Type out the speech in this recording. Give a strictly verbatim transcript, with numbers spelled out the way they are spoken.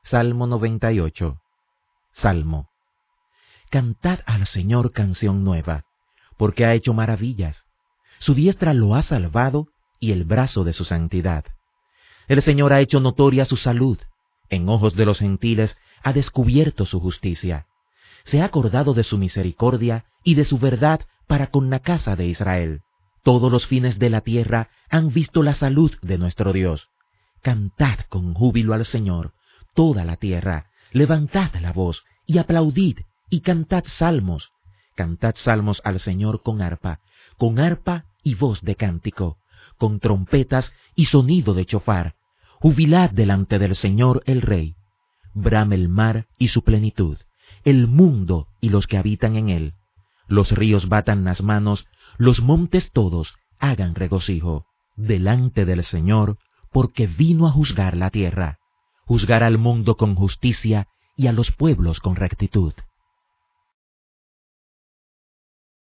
Salmo noventa y ocho. Salmo. Cantad al Señor canción nueva, porque ha hecho maravillas. Su diestra lo ha salvado y el brazo de su santidad. El Señor ha hecho notoria su salud. En ojos de los gentiles ha descubierto su justicia. Se ha acordado de su misericordia y de su verdad para con la casa de Israel. Todos los fines de la tierra han visto la salud de nuestro Dios. Cantad con júbilo al Señor, toda la tierra. Levantad la voz y aplaudid y cantad salmos. Cantad salmos al Señor con arpa, con arpa y voz de cántico, con trompetas y sonido de chofar. Jubilad delante del Señor el Rey. Brame el mar y su plenitud, el mundo y los que habitan en él. Los ríos batan las manos, los montes todos hagan regocijo delante del Señor, porque vino a juzgar la tierra, juzgar al mundo con justicia y a los pueblos con rectitud.